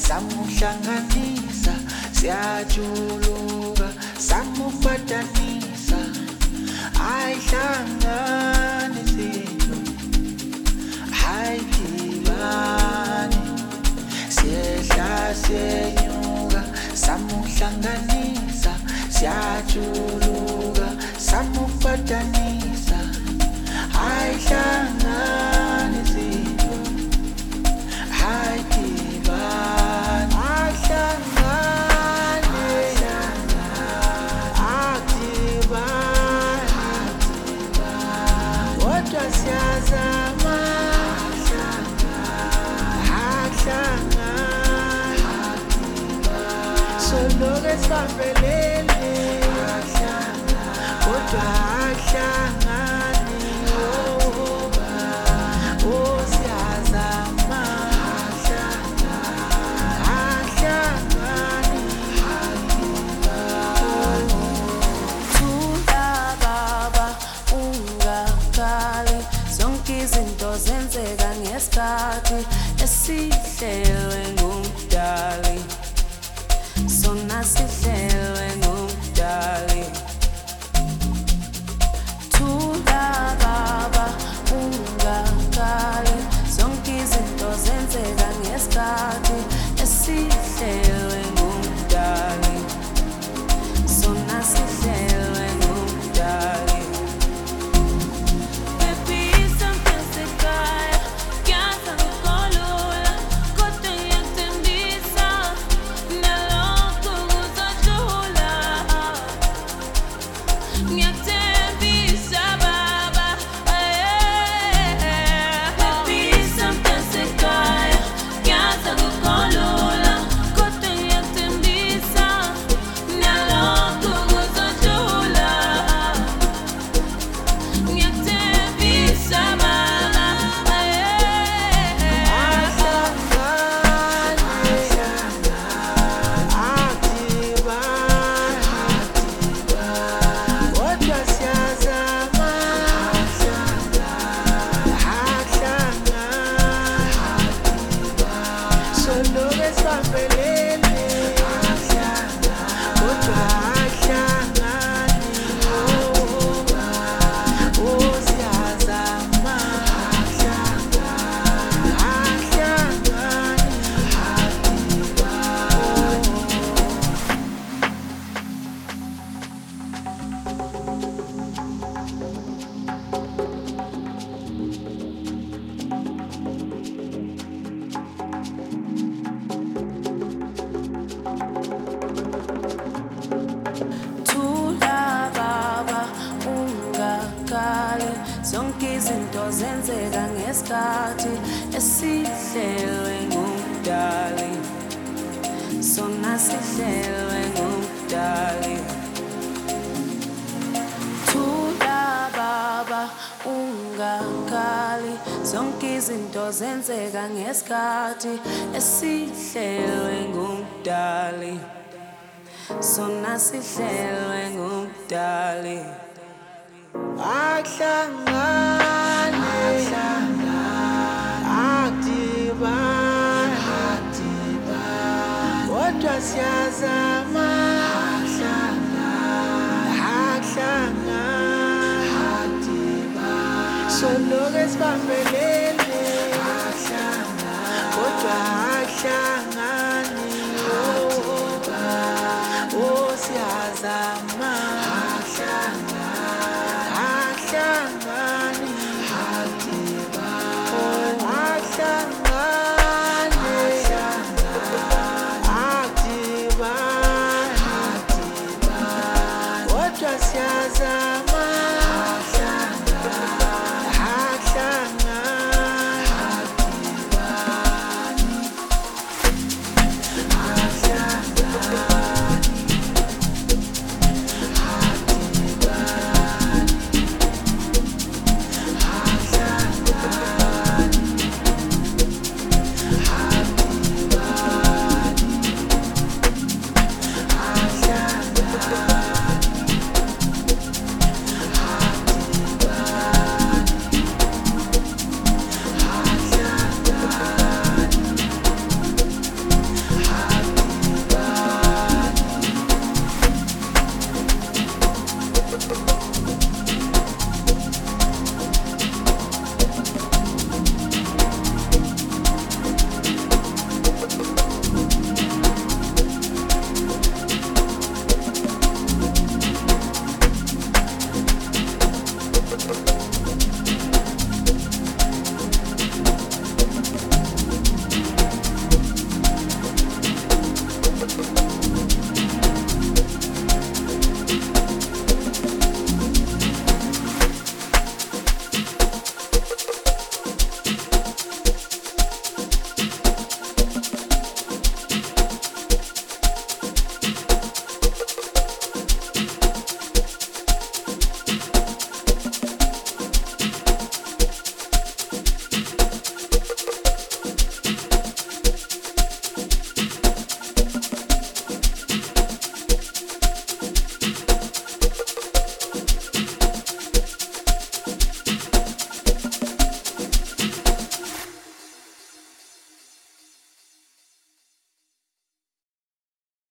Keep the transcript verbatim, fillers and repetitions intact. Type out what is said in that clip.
samuhlanganisa siyajuluka samupatanisa ayihlangane zinto hayidibane siyehla siyenyuka samuhlanganisa siyajuluka samupatanisa ayihlangane zinto hayidibane siyazama ahlangana soloke sibambelele kodwa ahlangani oh siyazama ahlangani thula baba ungakali zonke izinto zenzeka ngesikhathi esihlelwe ngumdali sona sihlelwe ngumdali thula baba ungakali zonke izinto zenzeka ngesikhathi esihlelwe ngumdali sona sihlelwe ngumdali. Zonke izinto zenzeka ngesikhathi esihlelwe ngumdali sona sihlelwe ngumdali thula baba ungakali zonke izinto zenzeka ngesikhathi esihlelwe ngumdali sona sihlelwe ngumdali ahlangane akudibane kodwa siyazama ahlangana soloke sibambelele kodwa ahlangani oh siyazama